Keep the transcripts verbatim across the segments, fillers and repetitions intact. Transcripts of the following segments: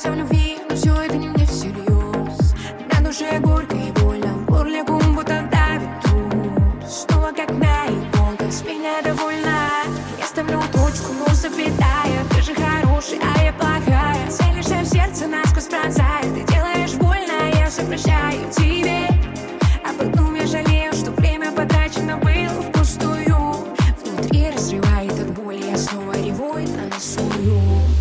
признавайся в любви, но все это не мне всерьез. На душе горько и больно, в горле ком будто давит труд. Снова как на иголках, с меня довольна. Я ставлю точку, но запятая. Ты же хороший, а я плохая. Целишься в сердце, насквозь пронзает. Ты делаешь больно, я все прощаю тебе. А потом я жалею, что время потрачено было впустую. Внутри разрывает от боли, я снова реву и танцую.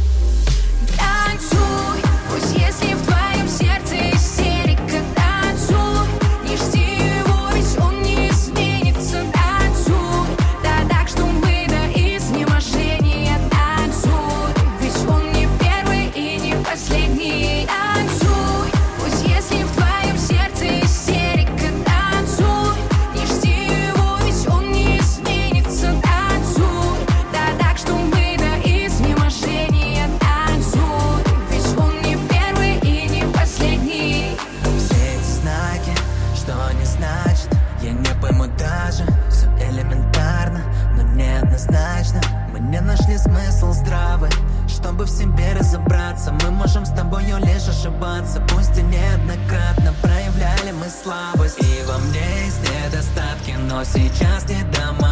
Танцуй, пусть если в твоем сердце истерика. Танцуй, не жди его, ведь он не изменится. Танцуй, да так, чтобы до изнеможения. Танцуй, ведь он не первый и не последний. Танцуй, пусть если в твоем сердце истерика. Танцуй, не жди его, ведь он не изменится. Танцуй, да так, чтобы до изнеможения. Танцуй, ведь он не первый и не последний. Все эти знаки, что они значат, я не пойму даже. Все элементарно, но неоднозначно. Мы не нашли смысл здравый, чтобы в себе разобраться. Мы можем с тобою лишь ошибаться, пусть и неоднократно проявляли мы слабость. И во мне есть недостатки, но сейчас не до